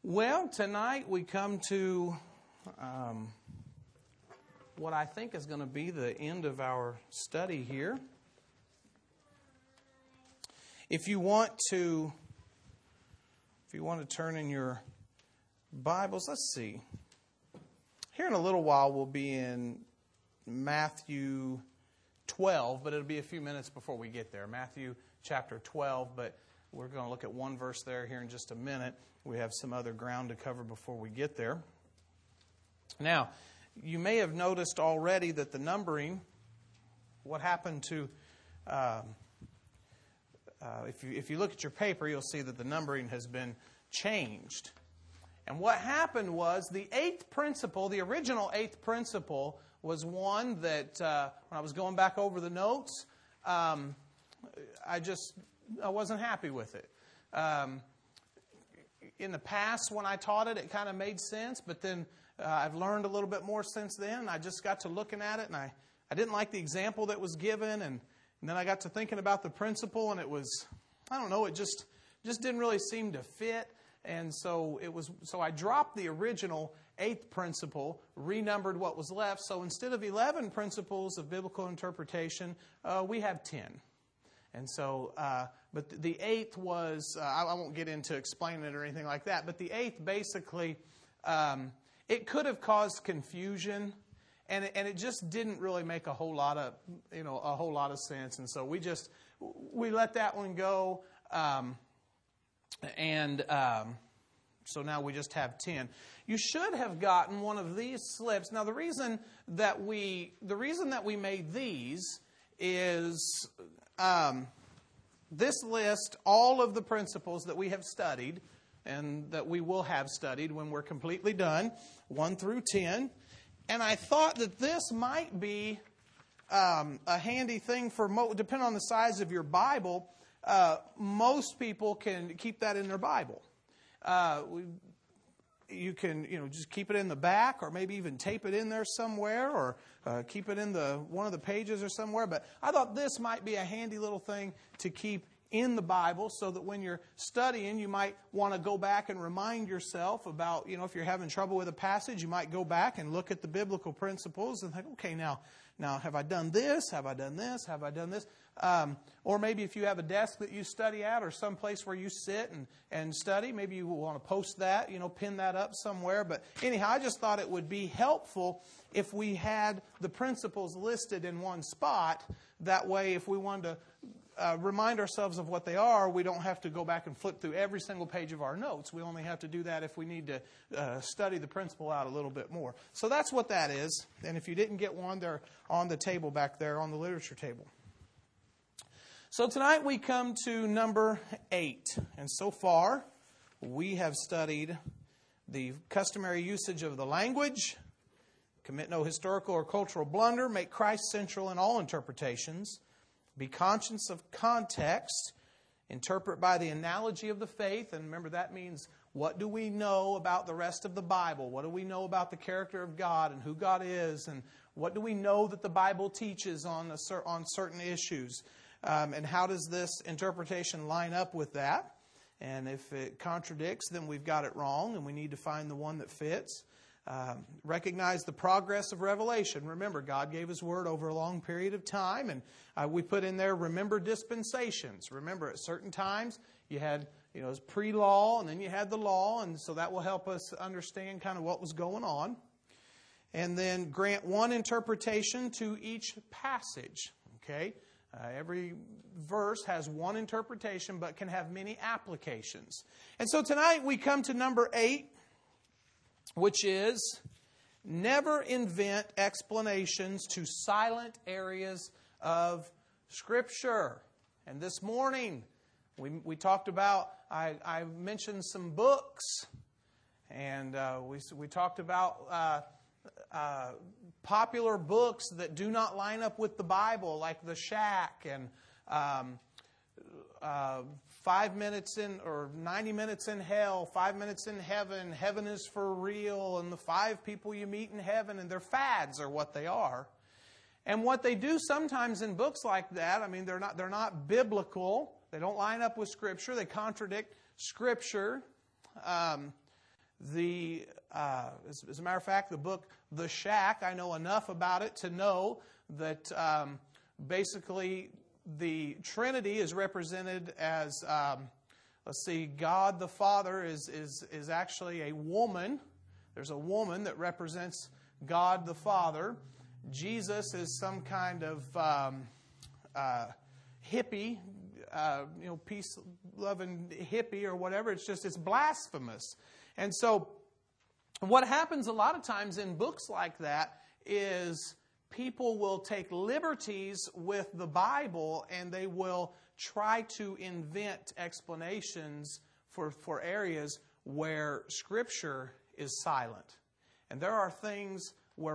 Well, tonight we come to what I think is going to be the end of our study here. If you want to turn in your Bibles, let's see. Here in a little while we'll be in Matthew 12, but it'll be a few minutes before we get there. Matthew chapter 12, but we're going to look at one verse there here in just a minute. We have some other ground to cover before we get there. Now, you may have noticed already that the numbering, what happened to, if you look at your paper, you'll see that the numbering has been changed. And what happened was the eighth principle, the original eighth principle, was one that when I was going back over the notes, I wasn't happy with it. In the past, when I taught it, it kind of made sense, but then I've learned a little bit more since then. I just got to looking at it, and I didn't like the example that was given, and then I got to thinking about the principle, and it was, I don't know, it just didn't really seem to fit, and so I dropped the original eighth principle, renumbered what was left. So instead of 11 principles of biblical interpretation, we have 10. And so, but the eighth was, I won't get into explaining it or anything like that, but the eighth basically, it could have caused confusion, and it just didn't really make a whole lot of sense. And so we let that one go, so now we just have 10. You should have gotten one of these slips. Now the reason that we made these is this lists all of the principles that we have studied and that we will have studied when we're completely done, 1 through 10. And I thought that this might be a handy thing for, depending on the size of your Bible, most people can keep that in their Bible. You can, just keep it in the back, or maybe even tape it in there somewhere, or keep it in one of the pages or somewhere. But I thought this might be a handy little thing to keep in the Bible, so that when you're studying, you might want to go back and remind yourself about, if you're having trouble with a passage, you might go back and look at the biblical principles and think, okay, now have I done this? Have I done this? Have I done this? Or maybe if you have a desk that you study at, or some place where you sit and study, maybe you want to post that, pin that up somewhere. But anyhow, I just thought it would be helpful if we had the principles listed in one spot. That way, if we wanted to remind ourselves of what they are, we don't have to go back and flip through every single page of our notes. We only have to do that if we need to study the principle out a little bit more. So that's what that is. And if you didn't get one, they're on the table back there on the literature table. So tonight we come to number 8. And so far, we have studied the customary usage of the language, commit no historical or cultural blunder, make Christ central in all interpretations, be conscious of context, interpret by the analogy of the faith. And remember, that means, what do we know about the rest of the Bible? What do we know about the character of God and who God is? And what do we know that the Bible teaches on certain issues? And how does this interpretation line up with that? And if it contradicts, then we've got it wrong, and we need to find the one that fits. Recognize the progress of revelation. Remember, God gave His Word over a long period of time, and we put in there, remember dispensations. Remember, at certain times, you had, it was pre-law, and then you had the law, and so that will help us understand kind of what was going on. And then grant one interpretation to each passage. Okay? Every verse has one interpretation, but can have many applications. And so tonight we come to number 8, which is never invent explanations to silent areas of Scripture. And this morning we talked about, I mentioned some books, and we talked about popular books that do not line up with the Bible, like The Shack and 5 minutes in, or 90 minutes in hell, 5 minutes in heaven, heaven is for real, and the 5 people you meet in heaven, and their fads are what they are. And what they do sometimes in books like that, I mean, they're not biblical. They don't line up with Scripture. They contradict Scripture. As a matter of fact, the book The Shack, I know enough about it to know that basically the Trinity is represented as, God the Father is actually a woman. There's a woman that represents God the Father. Jesus is some kind of hippie, peace-loving hippie or whatever. It's blasphemous. And so what happens a lot of times in books like that is people will take liberties with the Bible and they will try to invent explanations for areas where Scripture is silent. And there are things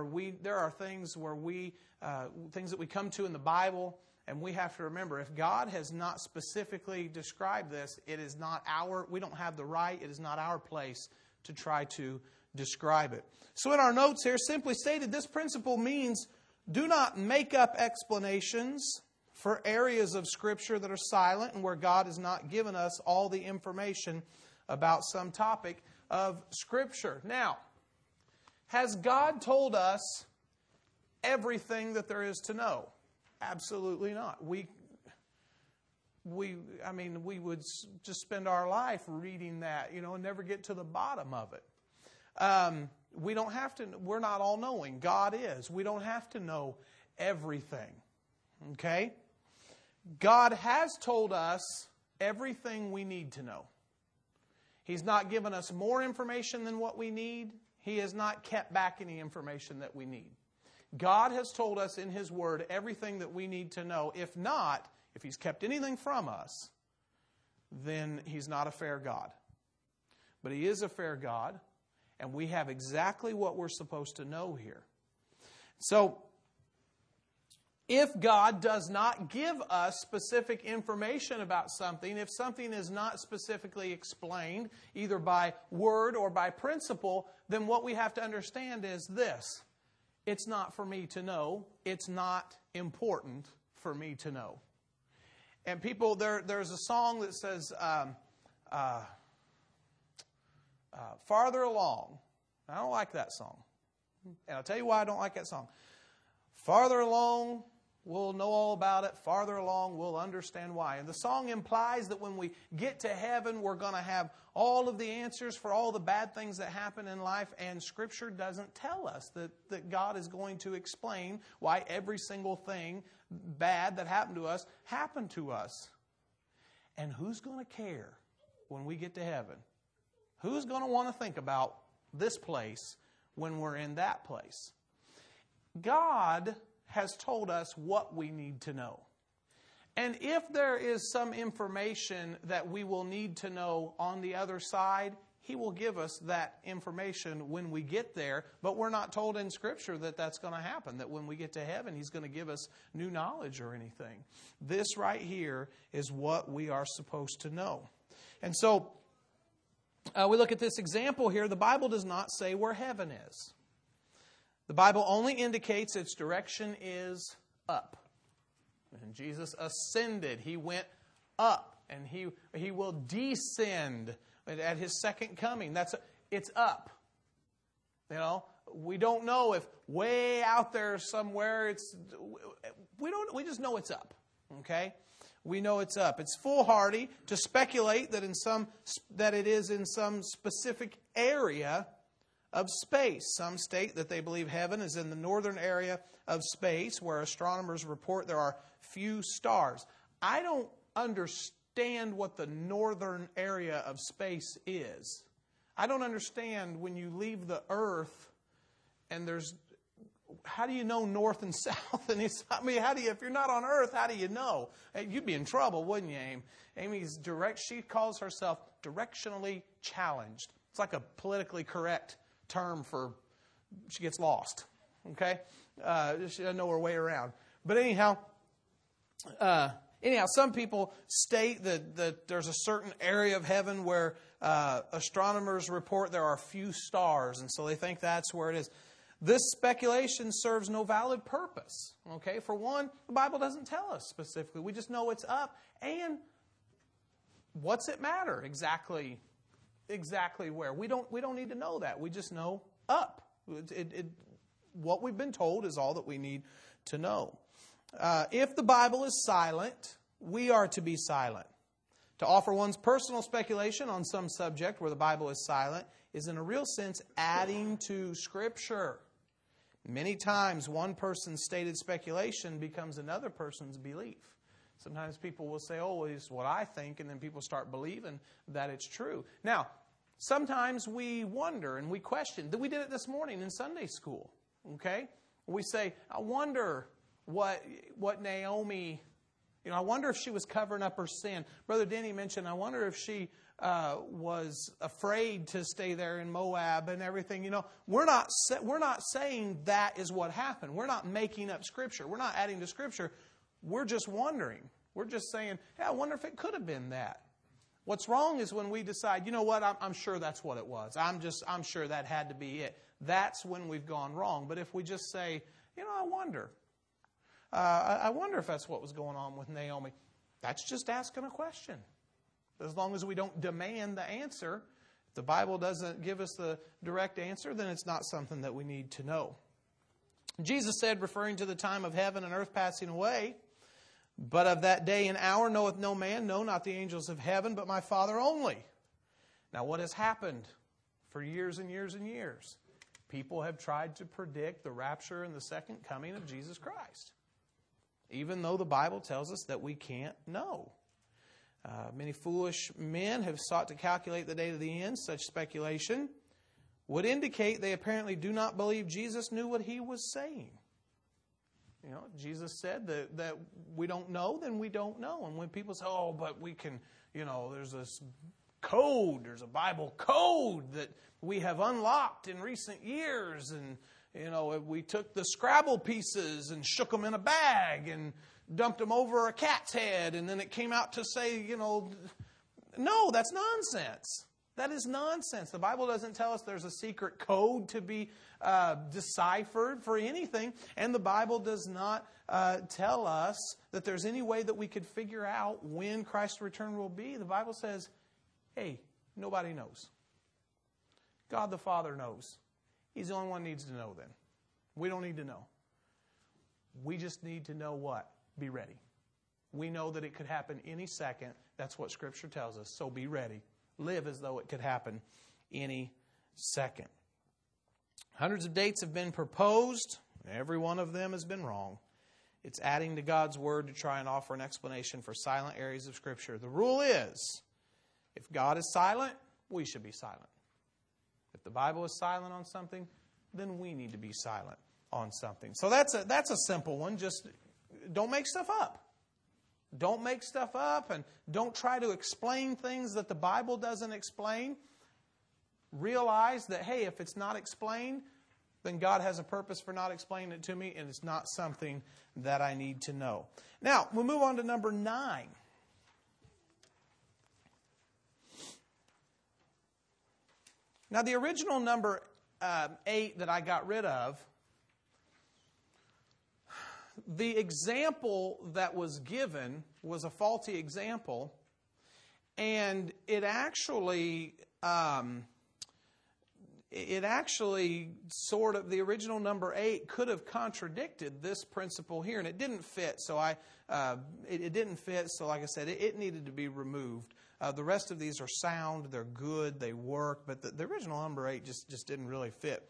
things that we come to in the Bible, and we have to remember, if God has not specifically described this, we don't have the right, it is not our place to try to describe it. So in our notes here, simply stated, this principle means do not make up explanations for areas of Scripture that are silent and where God has not given us all the information about some topic of Scripture. Now, has God told us everything that there is to know? Absolutely not. We would just spend our life reading that, and never get to the bottom of it. We don't have to. We're not all knowing. God is. We don't have to know everything. Okay? God has told us everything we need to know. He's not given us more information than what we need. He has not kept back any information that we need. God has told us in His Word everything that we need to know. If He's kept anything from us, then He's not a fair God. But He is a fair God, and we have exactly what we're supposed to know here. So, if God does not give us specific information about something, if something is not specifically explained, either by word or by principle, then what we have to understand is this. It's not for me to know. It's not important for me to know. And people, there's a song that says, Farther Along. I don't like that song. And I'll tell you why I don't like that song. Farther along, we'll know all about it. Farther along, we'll understand why. And the song implies that when we get to heaven, we're going to have all of the answers for all the bad things that happen in life. And Scripture doesn't tell us that God is going to explain why every single thing bad that happened to us happened to us. And who's going to care when we get to heaven? Who's going to want to think about this place when we're in that place? God has told us what we need to know. And if there is some information that we will need to know on the other side, He will give us that information when we get there. But we're not told in Scripture that that's going to happen, that when we get to heaven, He's going to give us new knowledge or anything. This right here is what we are supposed to know. And so, we look at this example here. The Bible does not say where heaven is. The Bible only indicates its direction is up. And Jesus ascended. He went up. And He will descend at His second coming. It's up. We don't know if way out there somewhere we just know it's up. Okay? We know it's up. It's foolhardy to speculate that it is in some specific area of space. Some state that they believe heaven is in the northern area of space, where astronomers report there are few stars. I don't understand what the northern area of space is. I don't understand when you leave the earth and how do you know north and south? And if you're not on earth, how do you know? You'd be in trouble, wouldn't you, Amy? She calls herself directionally challenged. It's like a politically correct term for she gets lost. Okay? She doesn't know her way around. But anyhow, some people state that there's a certain area of heaven where astronomers report there are few stars, and so they think that's where it is. This speculation serves no valid purpose. Okay? For one, the Bible doesn't tell us specifically. We just know it's up. And what's it matter exactly exactly where. We don't need to know that. We just know up. What we've been told is all that we need to know. If the Bible is silent, we are to be silent. To offer one's personal speculation on some subject where the Bible is silent is in a real sense adding to Scripture. Many times one person's stated speculation becomes another person's belief. Sometimes people will say, oh, it's what I think, and then people start believing that it's true. Now, sometimes we wonder and we question. We did it this morning in Sunday school. Okay? We say, I wonder what Naomi, I wonder if she was covering up her sin. Brother Denny mentioned, I wonder if she was afraid to stay there in Moab and everything. We're not saying that is what happened. We're not making up Scripture. We're not adding to Scripture. We're just wondering. We're just saying, hey, I wonder if it could have been that. What's wrong is when we decide, you know what, I'm sure that's what it was. I'm sure that had to be it. That's when we've gone wrong. But if we just say, I wonder. I wonder if that's what was going on with Naomi. That's just asking a question. As long as we don't demand the answer, if the Bible doesn't give us the direct answer, then it's not something that we need to know. Jesus said, referring to the time of heaven and earth passing away, but of that day and hour knoweth no man, no, not the angels of heaven, but my Father only. Now, what has happened for years and years and years? People have tried to predict the rapture and the second coming of Jesus Christ, even though the Bible tells us that we can't know. Many foolish men have sought to calculate the date of the end. Such speculation would indicate they apparently do not believe Jesus knew what he was saying. Jesus said that we don't know, then we don't know. And when people say, oh, but we can, there's this code, there's a Bible code that we have unlocked in recent years. And, we took the Scrabble pieces and shook them in a bag and dumped them over a cat's head. And then it came out to say, no, that's nonsense. That is nonsense. The Bible doesn't tell us there's a secret code to be deciphered for anything. And the Bible does not tell us that there's any way that we could figure out when Christ's return will be. The Bible says, hey, nobody knows. God the Father knows. He's the only one who needs to know then. We don't need to know. We just need to know what? Be ready. We know that it could happen any second. That's what Scripture tells us. So be ready. Live as though it could happen any second. Hundreds of dates have been proposed. Every one of them has been wrong. It's adding to God's Word to try and offer an explanation for silent areas of Scripture. The rule is, if God is silent, we should be silent. If the Bible is silent on something, then we need to be silent on something. So that's a simple one. Just don't make stuff up. Don't make stuff up and don't try to explain things that the Bible doesn't explain. Realize that, hey, if it's not explained, then God has a purpose for not explaining it to me, and it's not something that I need to know. Now, we'll move on to number 9. Now, the original number 8 that I got rid of, the example that was given was a faulty example, and it actually sort of, the original number 8 could have contradicted this principle here, and it didn't fit. So it didn't fit. So like I said, it needed to be removed. The rest of these are sound, they're good, they work, but the original number 8 just didn't really fit.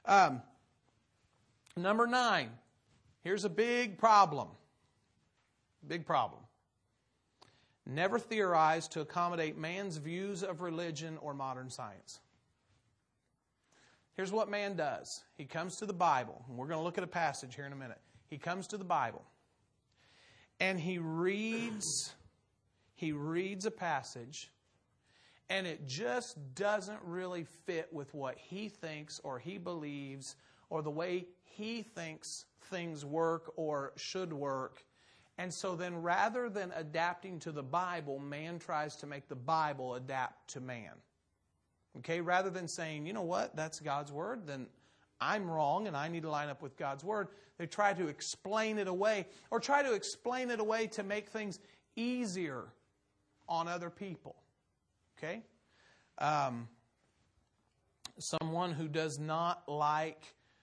Number 9. Here's a big problem. Big problem. Never theorize to accommodate man's views of religion or modern science. Here's what man does. He comes to the Bible, and we're going to look at a passage here in a minute. He comes to the Bible, and he reads a passage, and it just doesn't really fit with what he thinks or he believes or the way he thinks things work or should work. And so then rather than adapting to the Bible, man tries to make the Bible adapt to man. Okay, rather than saying, you know what, that's God's Word, then I'm wrong and I need to line up with God's Word, they try to explain it away, or try to explain it away to make things easier on other people. Okay? someone who does not like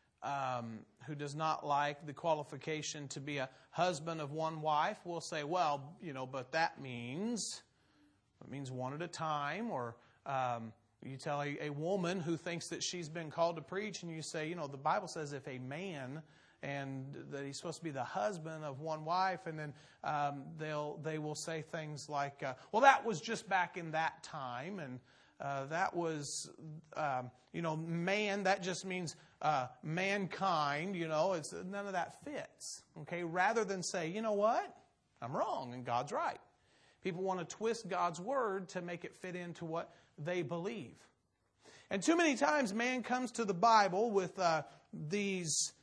the qualification to be a husband of one wife will say, well, but that means one at a time. Or you tell a woman who thinks that she's been called to preach, and you say, the Bible says if a man, and that he's supposed to be the husband of one wife, and then they will say things like, well, that was just back in that time, and that was, man, that just means mankind, it's none of that fits. Okay, rather than say, you know what, I'm wrong and God's right. People want to twist God's word to make it fit into what they believe. And too many times man comes to the Bible with these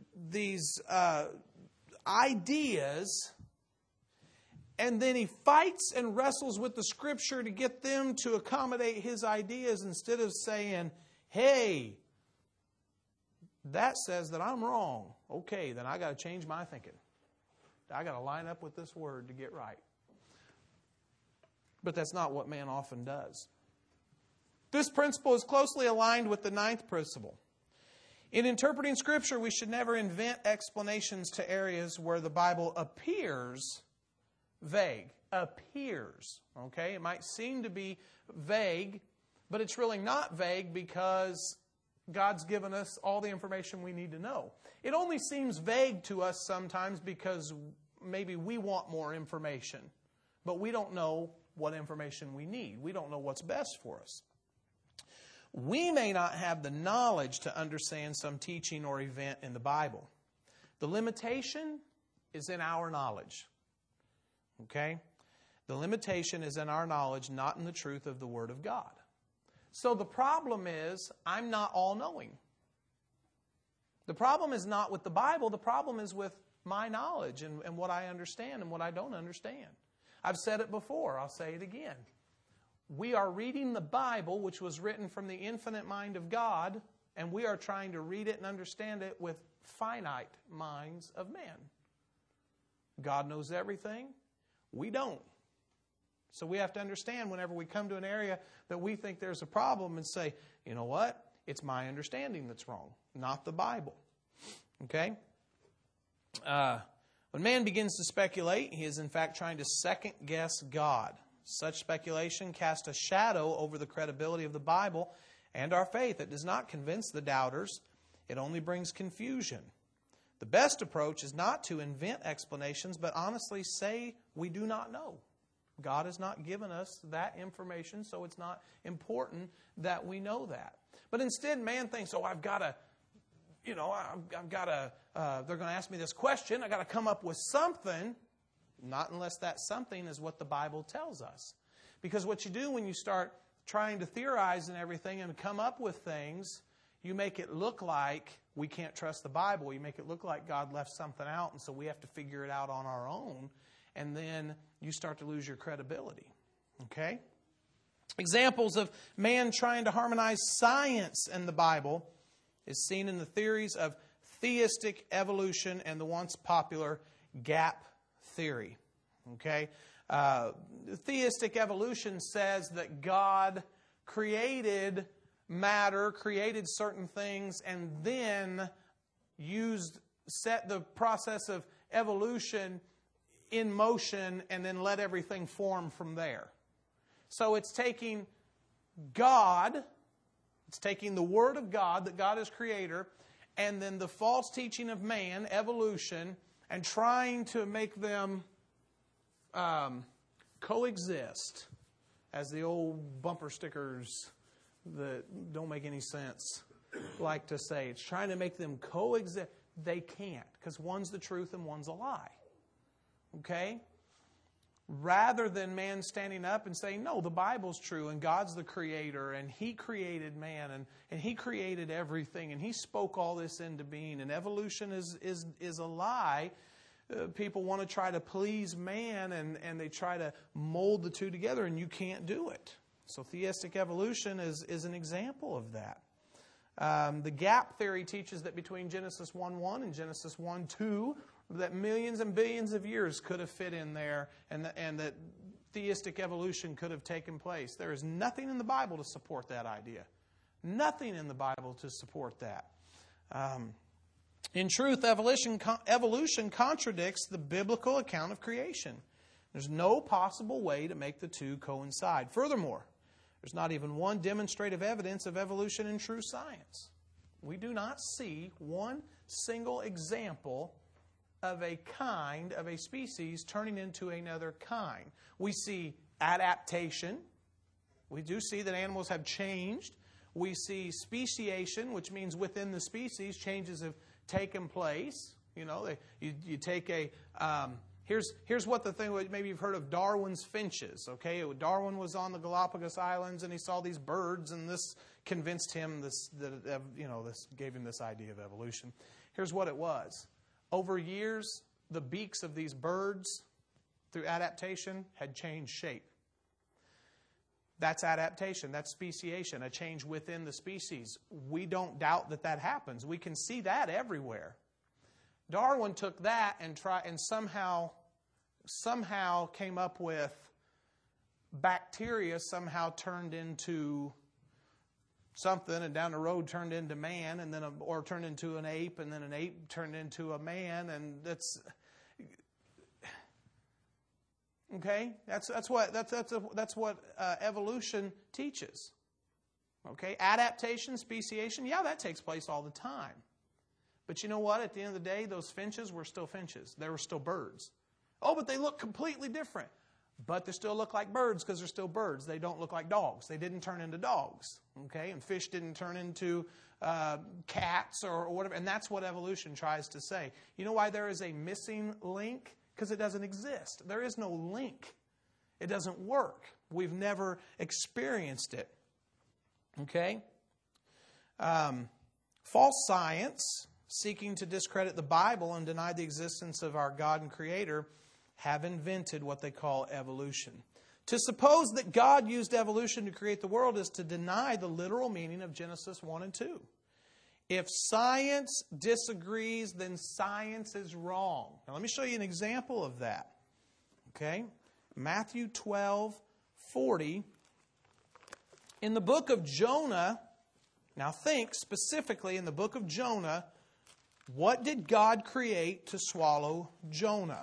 ideas, and then he fights and wrestles with the Scripture to get them to accommodate his ideas, instead of saying, hey, that says that I'm wrong. Okay, then I got to change my thinking. I got to line up with this word to get right. But that's not what man often does. This principle is closely aligned with the 9th principle. In interpreting Scripture, we should never invent explanations to areas where the Bible appears vague. Appears. Okay? It might seem to be vague, but it's really not vague because God's given us all the information we need to know. It only seems vague to us sometimes because maybe we want more information, but we don't know what information we need. We don't know what's best for us. We may not have the knowledge to understand some teaching or event in the Bible. The limitation is in our knowledge. Okay? The limitation is in our knowledge, not in the truth of the Word of God. So the problem is, I'm not all-knowing. The problem is not with the Bible. The problem is with my knowledge and what I understand and what I don't understand. I've said it before. I'll say it again. We are reading the Bible, which was written from the infinite mind of God, and we are trying to read it and understand it with finite minds of man. God knows everything. We don't. So we have to understand whenever we come to an area that we think there's a problem and say, you know what? It's my understanding that's wrong, not the Bible. Okay? When man begins to speculate, he is in fact trying to second-guess God. Such speculation casts a shadow over the credibility of the Bible and our faith. It does not convince the doubters. It only brings confusion. The best approach is not to invent explanations, but honestly say we do not know. God has not given us that information, so it's not important that we know that. But instead, man thinks, I've got to, they're going to ask me this question. I've got to come up with something. Not unless that something is what the Bible tells us. Because what you do when you start trying to theorize and everything and come up with things, you make it look like we can't trust the Bible. You make it look like God left something out, and so we have to figure it out on our own. And then you start to lose your credibility. Okay? Examples of man trying to harmonize science and the Bible is seen in the theories of theistic evolution and the once popular gap theory. Okay? Theistic evolution says that God created matter, created certain things, and then set the process of evolution in motion and then let everything form from there. So it's taking God, it's taking the Word of God, that God is creator, and then the false teaching of man, evolution, and trying to make them coexist, as the old bumper stickers that don't make any sense like to say. It's trying to make them coexist. They can't, because one's the truth and one's a lie. Okay? Rather than man standing up and saying, no, the Bible's true and God's the creator and He created man and He created everything and He spoke all this into being and evolution is a lie. People want to try to please man and they try to mold the two together, and you can't do it. So theistic evolution is an example of that. The gap theory teaches that between Genesis 1:1 and Genesis 1:2, that millions and billions of years could have fit in there, and that theistic evolution could have taken place. There is nothing in the Bible to support that idea. Nothing in the Bible to support that. In truth, evolution contradicts the biblical account of creation. There's no possible way to make the two coincide. Furthermore, there's not even one demonstrative evidence of evolution in true science. We do not see one single example of a kind, of a species, turning into another kind. We see adaptation. We do see that animals have changed. We see speciation, which means within the species, changes have taken place. You know, you take a... Here's what the thing, maybe you've heard of Darwin's finches, okay? Darwin was on the Galapagos Islands and he saw these birds, and this convinced him, this gave him this idea of evolution. Here's what it was. Over years, the beaks of these birds, through adaptation, had changed shape. That's adaptation. That's speciation, a change within the species. We don't doubt that that happens. We can see that everywhere. Darwin took that and somehow came up with bacteria somehow turned into something, and down the road turned into man, and then or turned into an ape, and then an ape turned into a man, and that's okay. That's what evolution teaches. Okay, adaptation, speciation, yeah, that takes place all the time. But you know what? At the end of the day, those finches were still finches. They were still birds. Oh, but they look completely different. But they still look like birds because they're still birds. They don't look like dogs. They didn't turn into dogs. Okay? And fish didn't turn into cats or whatever. And that's what evolution tries to say. You know why there is a missing link? Because it doesn't exist. There is no link. It doesn't work. We've never experienced it. Okay? False science, seeking to discredit the Bible and deny the existence of our God and Creator, have invented what they call evolution. To suppose that God used evolution to create the world is to deny the literal meaning of Genesis 1 and 2. If science disagrees, then science is wrong. Now let me show you an example of that. Okay? Matthew 12:40. In the book of Jonah, now think specifically in the book of Jonah, what did God create to swallow Jonah?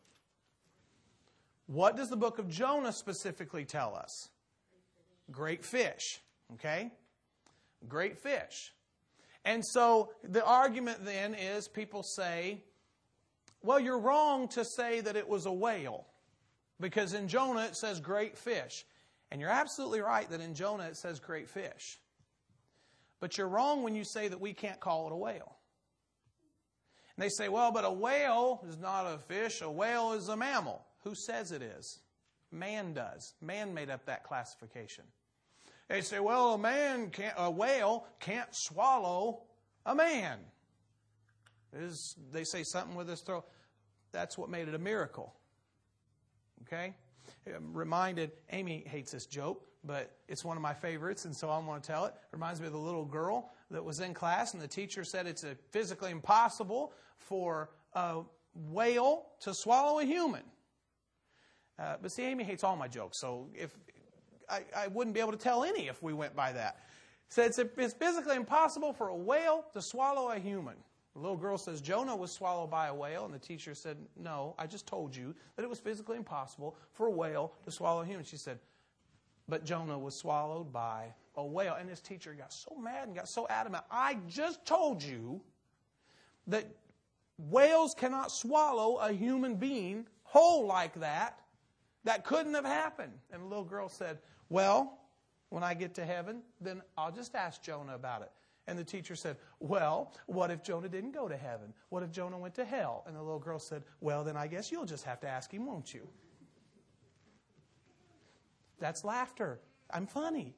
What does the book of Jonah specifically tell us? Great fish. Okay? Great fish. And so the argument then is people say, well, you're wrong to say that it was a whale. Because in Jonah it says great fish. And you're absolutely right that in Jonah it says great fish. But you're wrong when you say that we can't call it a whale. And they say, well, but a whale is not a fish. A whale is a mammal. Who says it is? Man does. Man made up that classification. They say, well, a whale can't swallow a man. They say something with his throat. That's what made it a miracle. Okay? Reminded, Amy hates this joke, but it's one of my favorites, and so I want to tell it. Reminds me of the little girl that was in class, and the teacher said it's physically impossible for a whale to swallow a human. But see, Amy hates all my jokes, so if I wouldn't be able to tell any if we went by that. So it's physically impossible for a whale to swallow a human. The little girl says Jonah was swallowed by a whale, and the teacher said, no, I just told you that it was physically impossible for a whale to swallow a human. She said, but Jonah was swallowed by a whale. And this teacher got so mad and got so adamant. I just told you that whales cannot swallow a human being whole like that. That couldn't have happened. And the little girl said, well, when I get to heaven, then I'll just ask Jonah about it. And the teacher said, well, what if Jonah didn't go to heaven? What if Jonah went to hell? And the little girl said, well, then I guess you'll just have to ask him, won't you? That's laughter. I'm funny.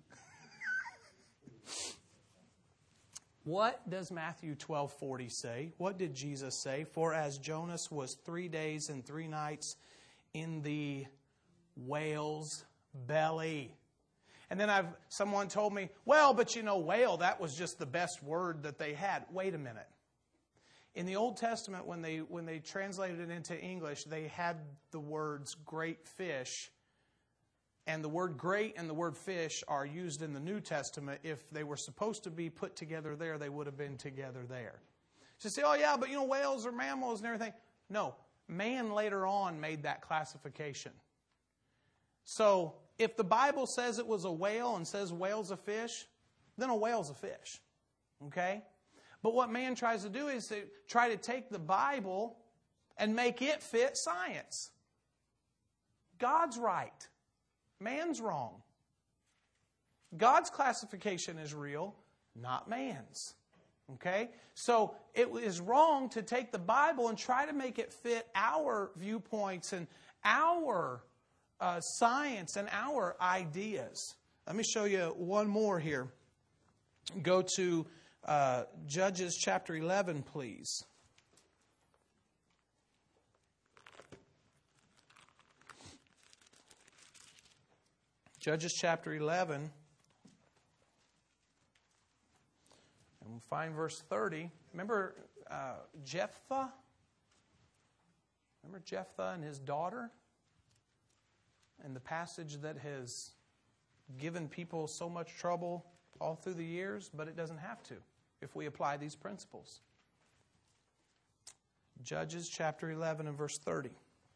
What does Matthew 12:40 say? What did Jesus say? For as Jonas was 3 days and 3 nights in the whale's belly. And then someone told me, well, but you know, whale, that was just the best word that they had. Wait a minute. In the Old Testament, when they translated it into English, they had the words great fish And the word great and the word fish are used in the New Testament. If they were supposed to be put together there, they would have been together there. So you say, oh yeah, but whales are mammals and everything. No, man later on made that classification. So if the Bible says it was a whale and says whale's a fish, then a whale's a fish. Okay? But what man tries to do is to try to take the Bible and make it fit science. God's right. Man's wrong. God's classification is real, not man's. Okay? So it is wrong to take the Bible and try to make it fit our viewpoints and our science and our ideas. Let me show you one more here. Go to Judges chapter 11, please. Judges chapter 11. And we'll find verse 30. Remember Jephthah? Remember Jephthah and his daughter? And the passage that has given people so much trouble all through the years, but it doesn't have to if we apply these principles. Judges chapter 11 and verse 30.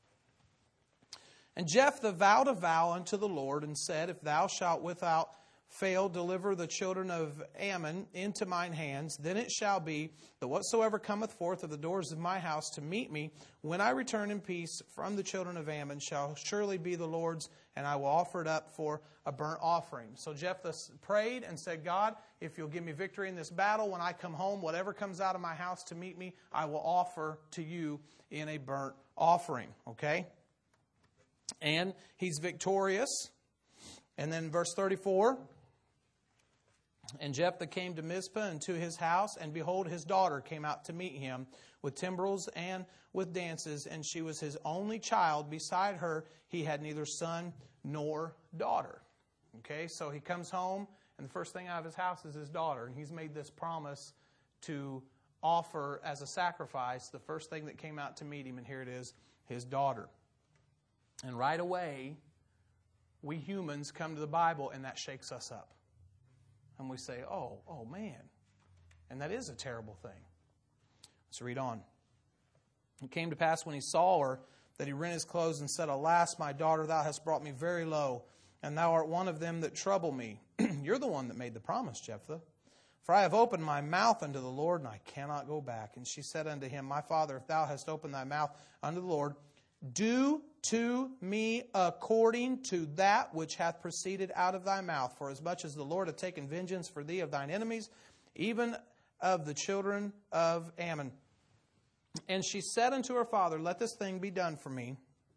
And Jephthah vowed a vow unto the Lord and said, If thou shalt without fail deliver the children of Ammon into mine hands, then it shall be that whatsoever cometh forth of the doors of my house to meet me, when I return in peace from the children of Ammon, shall surely be the Lord's, and I will offer it up for a burnt offering. So Jephthah prayed and said, God, if you'll give me victory in this battle, when I come home, whatever comes out of my house to meet me, I will offer to you in a burnt offering. Okay? And he's victorious. And then verse 34, And Jephthah came to Mizpah and to his house, and behold, his daughter came out to meet him with timbrels and with dances, and she was his only child. Beside her, he had neither son nor daughter. Okay, so he comes home, and the first thing out of his house is his daughter, and he's made this promise to offer as a sacrifice the first thing that came out to meet him, and here it is, his daughter. And right away, we humans come to the Bible, and that shakes us up. And we say, oh man. And that is a terrible thing. Let's read on. It came to pass when he saw her that he rent his clothes and said, Alas, my daughter, thou hast brought me very low, and thou art one of them that trouble me. You're the one that made the promise, Jephthah. For I have opened my mouth unto the Lord, and I cannot go back. And she said unto him, My father, if thou hast opened thy mouth unto the Lord, do to me according to that which hath proceeded out of thy mouth. For as much as the Lord hath taken vengeance for thee of thine enemies, even of the children of Ammon. And she said unto her father, Let this thing be done for me.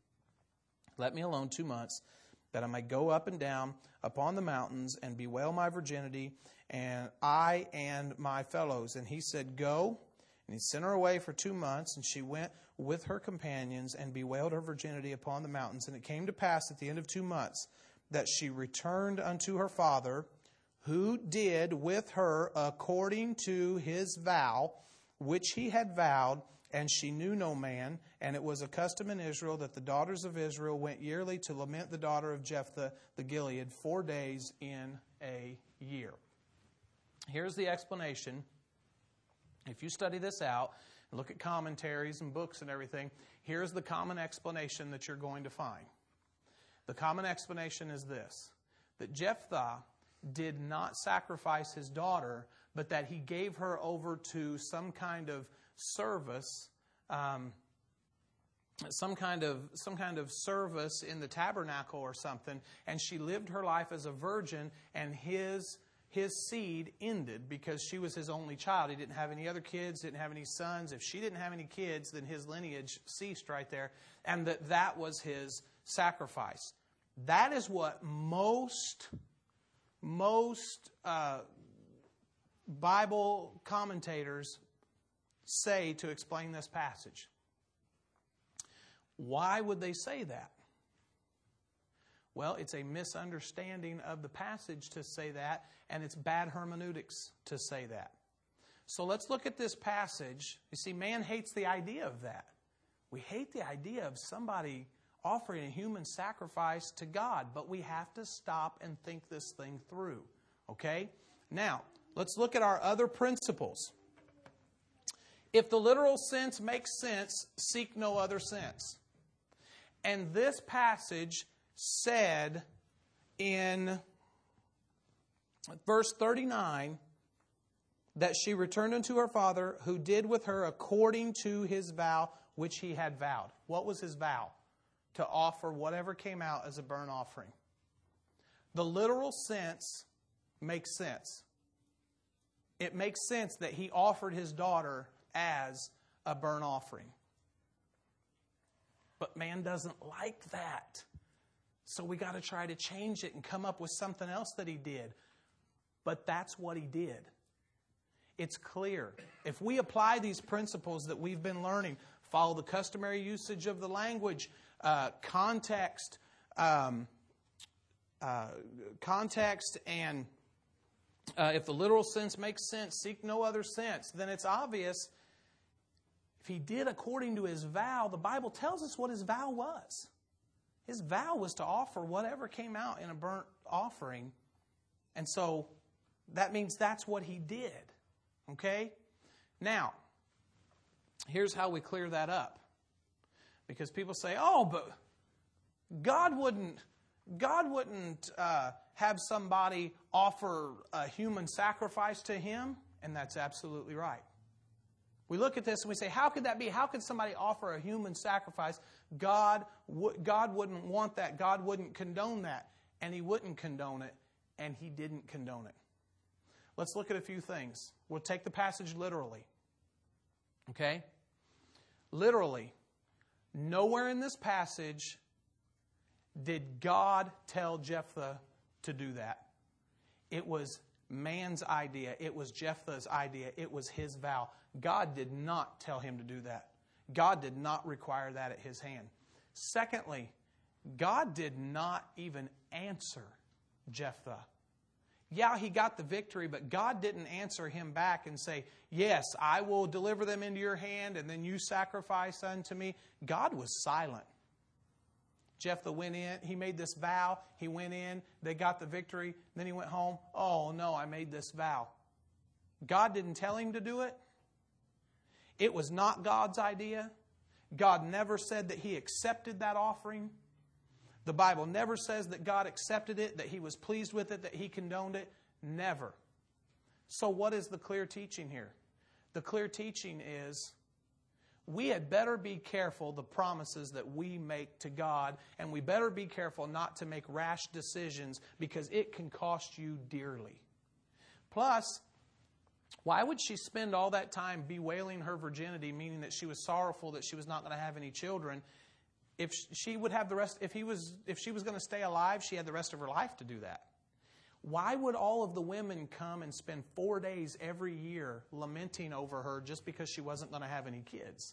Let me alone 2 months, that I may go up and down upon the mountains and bewail my virginity, and I and my fellows. And he said, Go. And he sent her away for 2 months, and she went with her companions and bewailed her virginity upon the mountains. And it came to pass at the end of 2 months that she returned unto her father, who did with her according to his vow, which he had vowed, and she knew no man. And it was a custom in Israel that the daughters of Israel went yearly to lament the daughter of Jephthah the Gilead 4 days in a year. Here's the explanation. If you study this out, and look at commentaries and books and everything, here's the common explanation that you're going to find. The common explanation is this, that Jephthah did not sacrifice his daughter, but that he gave her over to some kind of service, some kind of service in the tabernacle or something, and she lived her life as a virgin, and his seed ended because she was his only child. He didn't have any other kids, didn't have any sons. If she didn't have any kids, then his lineage ceased right there, and that was his sacrifice. That is what most Bible commentators say to explain this passage. Why would they say that? Well, it's a misunderstanding of the passage to say that, and it's bad hermeneutics to say that. So let's look at this passage. You see, man hates the idea of that. We hate the idea of somebody offering a human sacrifice to God. But we have to stop and think this thing through. Okay? Now, let's look at our other principles. If the literal sense makes sense, seek no other sense. And this passage said in verse 39 that she returned unto her father, who did with her according to his vow, which he had vowed. What was his vow? To offer whatever came out as a burnt offering. The literal sense makes sense. It makes sense that he offered his daughter as a burnt offering. But man doesn't like that. So we got to try to change it and come up with something else that he did. But that's what he did. It's clear. If we apply these principles that we've been learning, follow the customary usage of the language, context, and if the literal sense makes sense, seek no other sense, then it's obvious if he did according to his vow, the Bible tells us what his vow was. His vow was to offer whatever came out in a burnt offering. And so that means that's what he did. Okay? Now, here's how we clear that up. Because people say, oh, but God wouldn't have somebody offer a human sacrifice to him. And that's absolutely right. We look at this and we say, how could that be? How could somebody offer a human sacrifice? God wouldn't want that. God wouldn't condone that. And he wouldn't condone it. And he didn't condone it. Let's look at a few things. We'll take the passage literally. Okay? Literally, nowhere in this passage did God tell Jephthah to do that. It was man's idea. It was Jephthah's idea. It was his vow. God did not tell him to do that. God did not require that at his hand. Secondly, God did not even answer Jephthah. Yeah, he got the victory, but God didn't answer him back and say, yes, I will deliver them into your hand, and then you sacrifice unto me. God was silent. Jephthah went in, he made this vow, he went in, they got the victory, then he went home. Oh no, I made this vow. God didn't tell him to do it. It was not God's idea. God never said that he accepted that offering. The Bible never says that God accepted it, that he was pleased with it, that he condoned it. Never. So what is the clear teaching here? The clear teaching is we had better be careful the promises that we make to God, and we better be careful not to make rash decisions because it can cost you dearly. Plus, why would she spend all that time bewailing her virginity, meaning that she was sorrowful that she was not going to have any children? If she would have the rest, if she was going to stay alive, she had the rest of her life to do that. Why would all of the women come and spend 4 days every year lamenting over her just because she wasn't going to have any kids?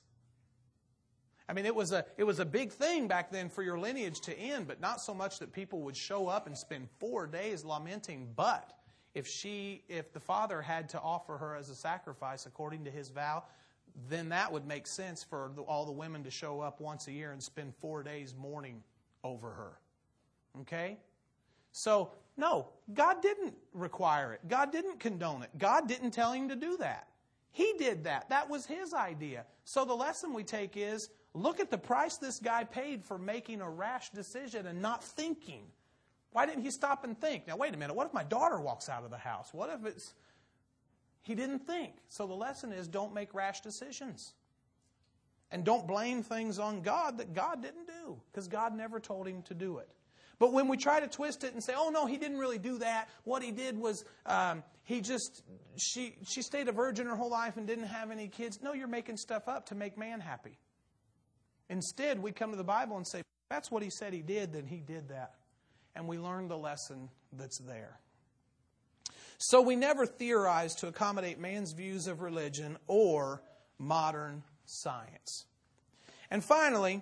I mean, it was a big thing back then for your lineage to end, but not so much that people would show up and spend 4 days lamenting. But if the father had to offer her as a sacrifice according to his vow, then that would make sense for all the women to show up once a year and spend 4 days mourning over her. Okay? So, no, God didn't require it. God didn't condone it. God didn't tell him to do that. He did that. That was his idea. So the lesson we take is, look at the price this guy paid for making a rash decision and not thinking. Why didn't he stop and think? Now, wait a minute. What if my daughter walks out of the house? What if it's... He didn't think. So the lesson is, don't make rash decisions. And don't blame things on God that God didn't do, because God never told him to do it. But when we try to twist it and say, oh no, he didn't really do that. What he did was she stayed a virgin her whole life and didn't have any kids. No, you're making stuff up to make man happy. Instead, we come to the Bible and say, if that's what he said he did, then he did that. And we learn the lesson that's there. So we never theorize to accommodate man's views of religion or modern science. And finally,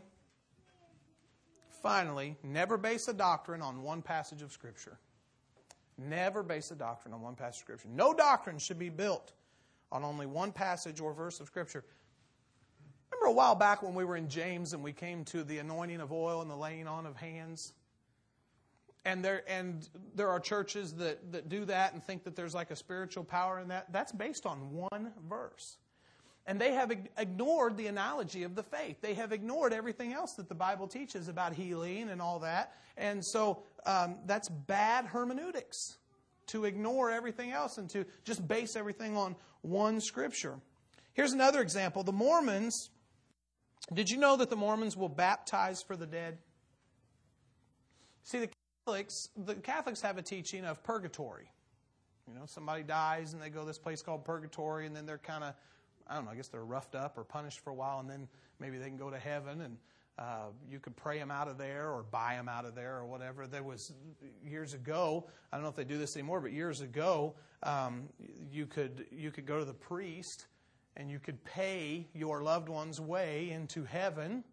never base a doctrine on one passage of Scripture. Never base a doctrine on one passage of Scripture. No doctrine should be built on only one passage or verse of Scripture. remember a while back when we were in James and we came to the anointing of oil and the laying on of hands? And there are churches that do that and think that there's like a spiritual power in that. That's based on one verse. And they have ignored the analogy of the faith. They have ignored everything else that the Bible teaches about healing and all that. And so that's bad hermeneutics, to ignore everything else and to just base everything on one Scripture. Here's another example. The Mormons, did you know that the Mormons will baptize for the dead? See, the Catholics have a teaching of purgatory. You know, somebody dies and they go to this place called purgatory, and then they're kind of, I don't know, I guess they're roughed up or punished for a while, and then maybe they can go to heaven, and you could pray them out of there or buy them out of there or whatever. There was, years ago, I don't know if they do this anymore, but years ago, you could go to the priest and you could pay your loved one's way into heaven.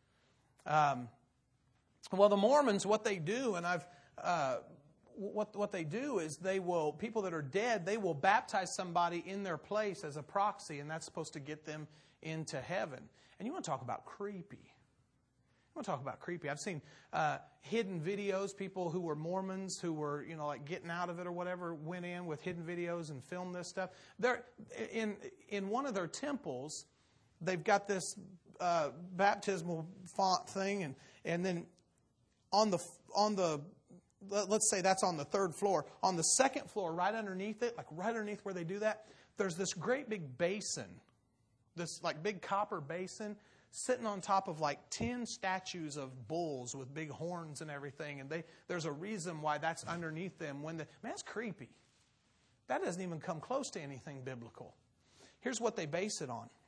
Well, the Mormons, what they do, and what they do is people that are dead, they will baptize somebody in their place as a proxy, and that's supposed to get them into heaven. And you want to talk about creepy. I've seen hidden videos, people who were Mormons who were, like getting out of it or whatever, went in with hidden videos and filmed this stuff. They're in one of their temples, they've got this baptismal font thing, and then on the let's say that's on the third floor. On the second floor, right underneath it, like right underneath where they do that, there's this great big basin, this like big copper basin, sitting on top of like 10 statues of bulls with big horns and everything. And there's a reason why that's underneath them. Man, that's creepy. That doesn't even come close to anything biblical. Here's what they base it on.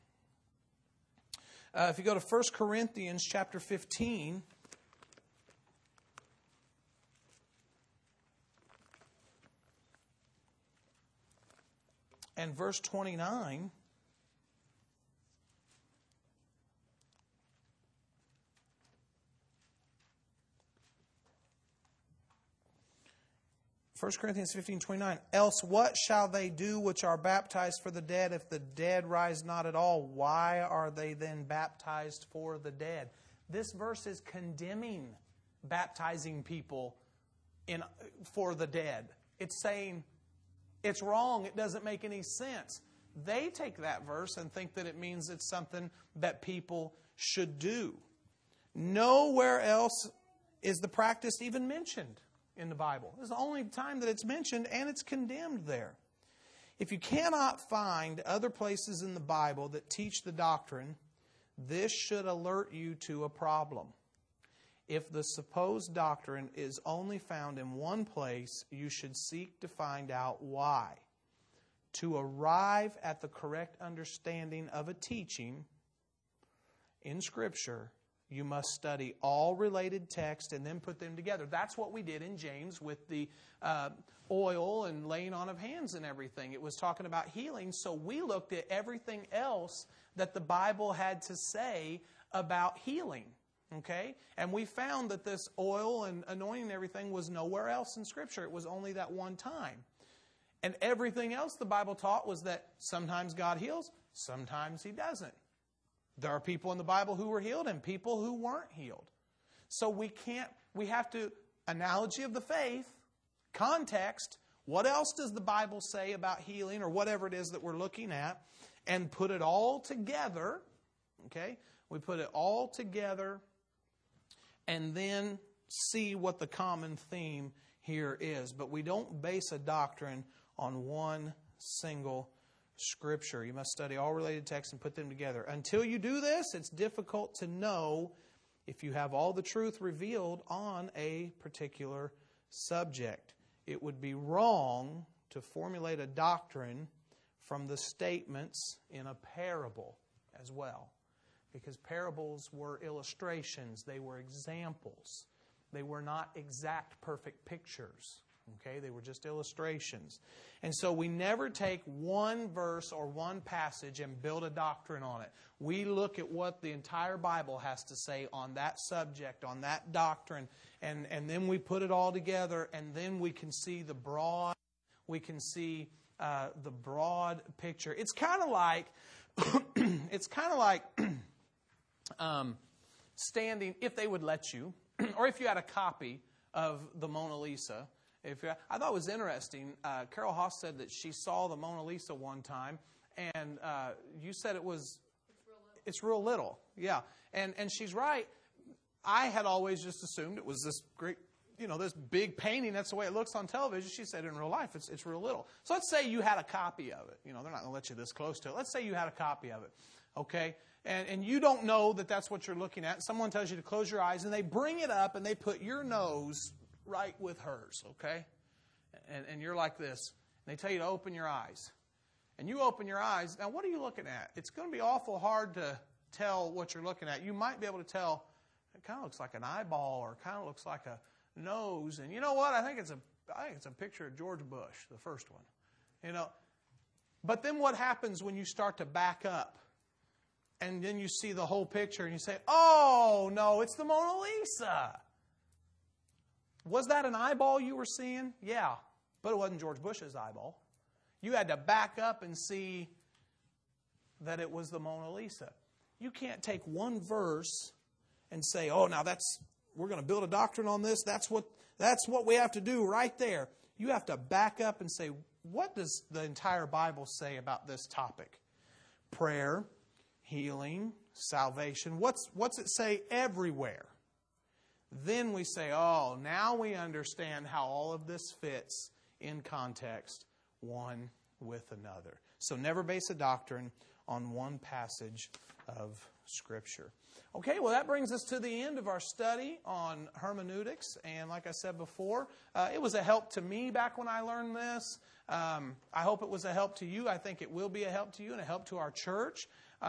If you go to 1 Corinthians chapter 15... and verse 29, 1 Corinthians 15:29, else what shall they do which are baptized for the dead if the dead rise not at all? Why are they then baptized for the dead? This verse is condemning baptizing people for the dead. It's saying it's wrong. It doesn't make any sense. They take that verse and think that it means it's something that people should do. Nowhere else is the practice even mentioned in the Bible. This is the only time that it's mentioned, and it's condemned there. If you cannot find other places in the Bible that teach the doctrine, this should alert you to a problem. If the supposed doctrine is only found in one place, you should seek to find out why. To arrive at the correct understanding of a teaching in Scripture, you must study all related texts and then put them together. That's what we did in James with the oil and laying on of hands and everything. It was talking about healing, so we looked at everything else that the Bible had to say about healing. Okay? And we found that this oil and anointing and everything was nowhere else in Scripture. It was only that one time. And everything else the Bible taught was that sometimes God heals, sometimes He doesn't. There are people in the Bible who were healed and people who weren't healed. So we have to, analogy of the faith, context, what else does the Bible say about healing or whatever it is that we're looking at, and put it all together. Okay? We put it all together and then see what the common theme here is. But we don't base a doctrine on one single Scripture. You must study all related texts and put them together. Until you do this, it's difficult to know if you have all the truth revealed on a particular subject. It would be wrong to formulate a doctrine from the statements in a parable as well. Because parables were illustrations. They were examples. They were not exact, perfect pictures. Okay? They were just illustrations. And so we never take one verse or one passage and build a doctrine on it. We look at what the entire Bible has to say on that subject, on that doctrine, and then we put it all together, and then we can see the broad picture. It's kind of like standing, if they would let you, or if you had a copy of the Mona Lisa. I thought it was interesting. Carol Haas said that she saw the Mona Lisa one time, and you said it's real little. Yeah, and she's right. I had always just assumed it was this great, this big painting. That's the way it looks on television. She said in real life, it's real little. So let's say you had a copy of it. They're not going to let you this close to it. Let's say you had a copy of it, okay? And you don't know that that's what you're looking at. Someone tells you to close your eyes, and they bring it up, and they put your nose right with hers, okay? And you're like this. And they tell you to open your eyes. And you open your eyes. Now, what are you looking at? It's going to be awful hard to tell what you're looking at. You might be able to tell, it kind of looks like an eyeball or it kind of looks like a nose. And you know what? I think it's a picture of George Bush, the first one. But then what happens when you start to back up? And then you see the whole picture and you say, oh, no, it's the Mona Lisa. Was that an eyeball you were seeing? Yeah, but it wasn't George Bush's eyeball. You had to back up and see that it was the Mona Lisa. You can't take one verse and say, oh, now we're going to build a doctrine on this. That's what we have to do right there. You have to back up and say, what does the entire Bible say about this topic? Prayer, healing, salvation. What's it say everywhere? Then we say, oh, now we understand how all of this fits in context, one with another. So never base a doctrine on one passage of Scripture. Okay, well, that brings us to the end of our study on hermeneutics. And like I said before, it was a help to me back when I learned this. I hope it was a help to you. I think it will be a help to you and a help to our church.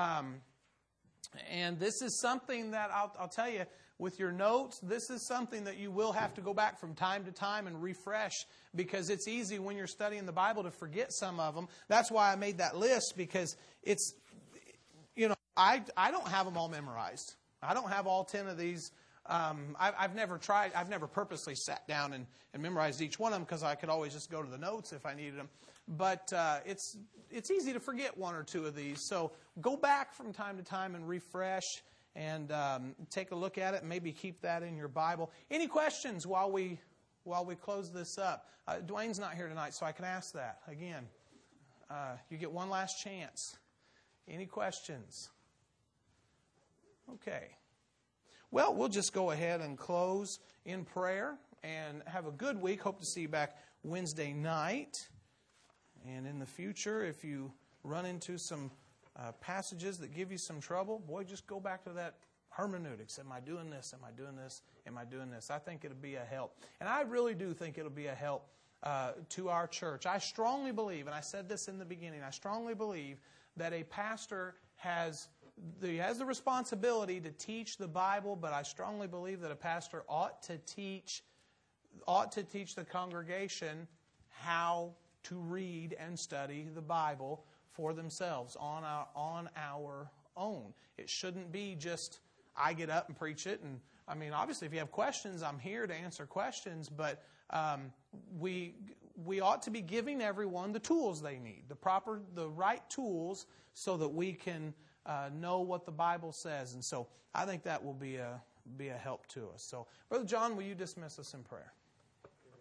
And this is something that I'll tell you, with your notes, this is something that you will have to go back from time to time and refresh, because it's easy when you're studying the Bible to forget some of them. That's why I made that list, because it's, I don't have them all memorized. I don't have all 10 of these. I've never purposely sat down and memorized each one of them, because I could always just go to the notes if I needed them. But it's easy to forget one or two of these. So go back from time to time and refresh and take a look at it and maybe keep that in your Bible. Any questions while we close this up? Dwayne's not here tonight, so I can ask that again. You get one last chance. Any questions? Okay. Well, we'll just go ahead and close in prayer and have a good week. Hope to see you back Wednesday night. And in the future, if you run into some passages that give you some trouble, boy, just go back to that hermeneutics. Am I doing this? Am I doing this? Am I doing this? I think it'll be a help. And I really do think it'll be a help to our church. I strongly believe, and I said this in the beginning, I strongly believe that a pastor has the responsibility to teach the Bible, but I strongly believe that a pastor ought to teach the congregation how to read and study the Bible for themselves on our own. It shouldn't be just I get up and preach it. And I mean, obviously, if you have questions, I'm here to answer questions. But we ought to be giving everyone the tools they need, the right tools, so that we can know what the Bible says. And so I think that will be a help to us. So, Brother John, will you dismiss us in prayer?